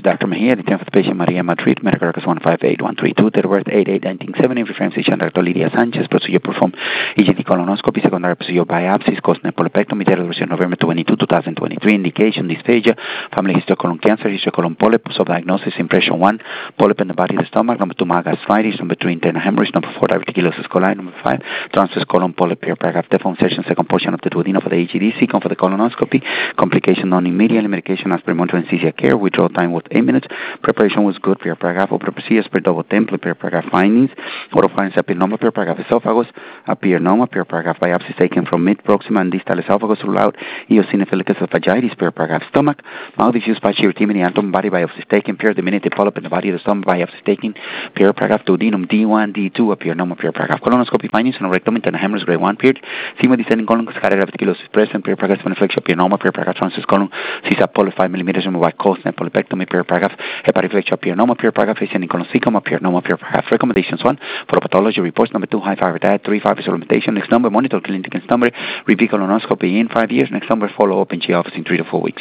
Gynecology Dr. Mejia, the for the patient Maria Madrid, medical records 158132, date of birth 8/8/1970, frame station Dr. Lydia Sanchez, procedure performed EGD colonoscopy, secondary procedure biopsies, caused nepolepectomy, date of birth November 22, 2023, indication dysphagia, family history of colon cancer, history of colon polyp, diagnosis, impression 1, polyp in the body of the stomach, number 2, gastritis, number 3, internal hemorrhage, number 4, diverticulosis coli, number 5, transverse colon polyp, paragraph, deform session, second portion of the duodenum for the EGD, second for the colonoscopy, complication non-immediate, medication as per monitoring anesthesia care, withdrawal time was 8 minutes, preparation was good, paragraph, open procedures per double temple, paragraph findings, oral findings appear normal, paragraph esophagus, appear normal, paragraph biopsies taken from mid, proximal, and distal esophagus rule out, eosinophilic esophagitis, paragraph stomach, mouth diffuse pachyartemia, abdomen body biopsies taken, diminutive polyp in the body of the stomach, biopsies taken, paragraph duodenum D1, D2, appear normal, paragraph colonoscopy findings, and rectum, internal hemorrhage, grade 1, period, sema descending colon, scarlet diverticulosis present, paragraph inflection, appear normal, paragraph transverse colon, CISA polyp 5 millimeters, removed by caused polypectomy, paragraph hepatic inflection, appear normal, paragraph ascending colon cecum, appear normal, paragraph recommendations 1, for pathology reports, number 2, high fiber diet, 3, 5 supplementation, next number, monitor clinic, next number, repeat colonoscopy in 5 years, next number, follow up in GI office in 3 to 4 weeks.